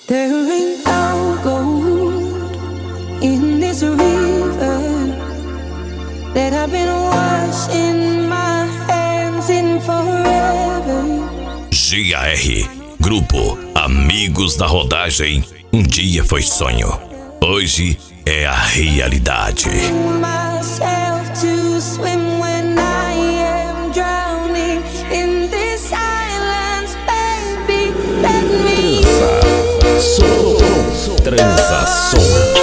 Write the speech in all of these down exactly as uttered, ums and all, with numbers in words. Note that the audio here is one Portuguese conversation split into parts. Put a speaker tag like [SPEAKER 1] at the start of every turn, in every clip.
[SPEAKER 1] There ain't no gold in this river that I've been washing my hands in forever.
[SPEAKER 2] G A R, Grupo Amigos da Rodagem. Um dia foi sonho, hoje é a realidade.
[SPEAKER 1] Myself to swim when I am drowning in this silence, baby. Let me
[SPEAKER 2] Transação, transação.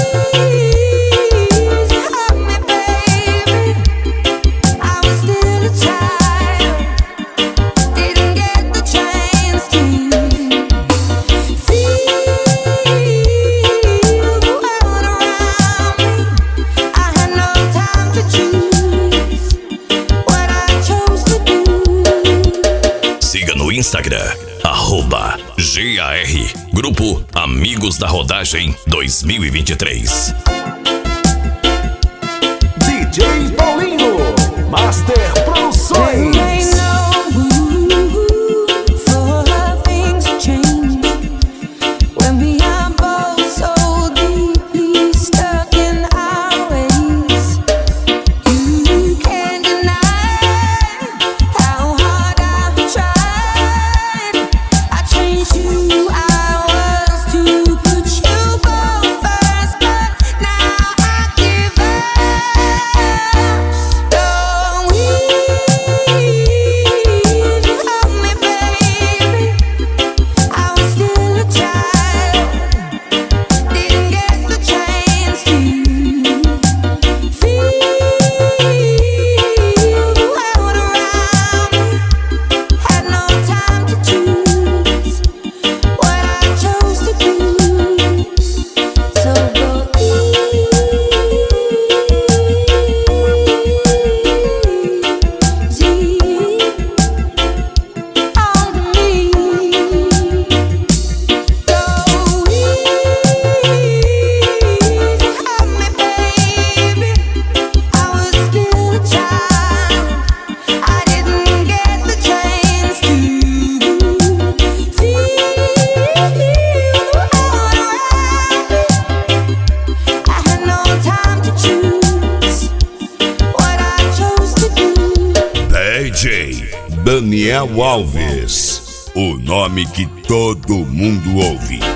[SPEAKER 2] No Instagram, arroba G A R, Grupo Amigos da Rodagem dois mil e vinte e três.
[SPEAKER 3] D J Paulinho, Master Produções.
[SPEAKER 2] D J Daniel Alves, o nome que todo mundo ouve.